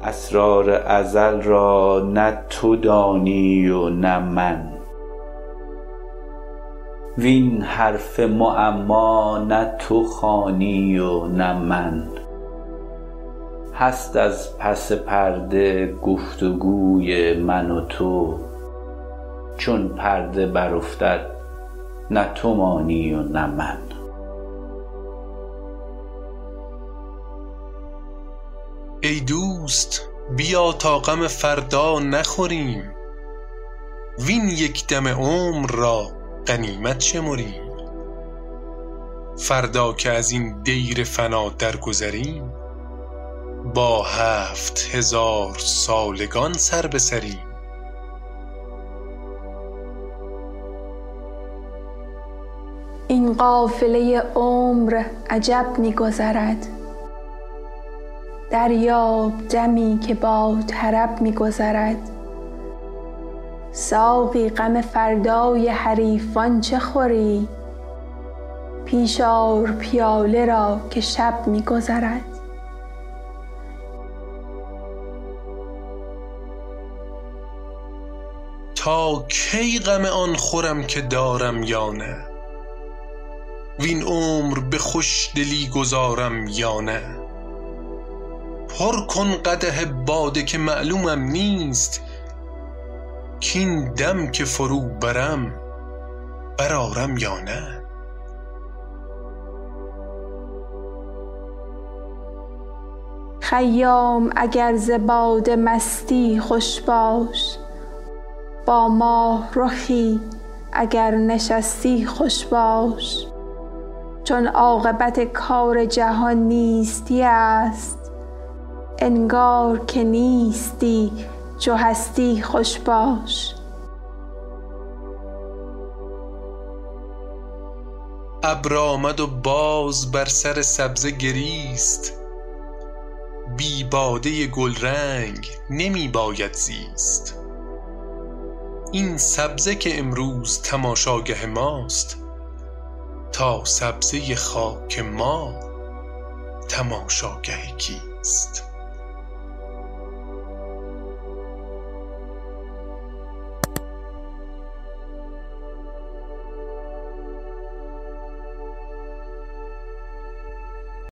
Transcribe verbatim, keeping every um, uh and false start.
اسرار ازل را نه تو دانی و نه من، وین حرف معما نه تو خوانی و نه من. هست از پس پرده گفتگوی من و تو، چون پرده برافتد نه تو مانی و نه من. ای دوست بیا تا غم فردا نخوریم، وین یک دم عمر را غنیمت شمریم. فردا که از این دیر فنا درگذریم، با هفت هزار سالگان سر به سریم. این قافله عمر عجب می گذرد، دریاب دمی که با طرب می گذرد. ساقی غم فردای حریفان چه خوری، پیش آر پیاله را که شب می گذرد. تا کی غم آن خورم که دارم یا نه، وین عمر به خوش دلی گذارم یا نه. پر کن قدح باده که معلومم نیست، کین دم که فرو برم برارم یا نه. خیام اگر ز باده مستی خوش باش، با ماه رخی اگر نشستی خوش باش. چون عاقبت کار جهان نیستی است، انگار که نیستی چو هستی خوش باش. ابر آمد و باز بر سر سبزه گریست، بی باده گلرنگ نمی باید زیست. این سبزه که امروز تماشاگه ماست، تا سبزه خاک ما تماشاگه کیست؟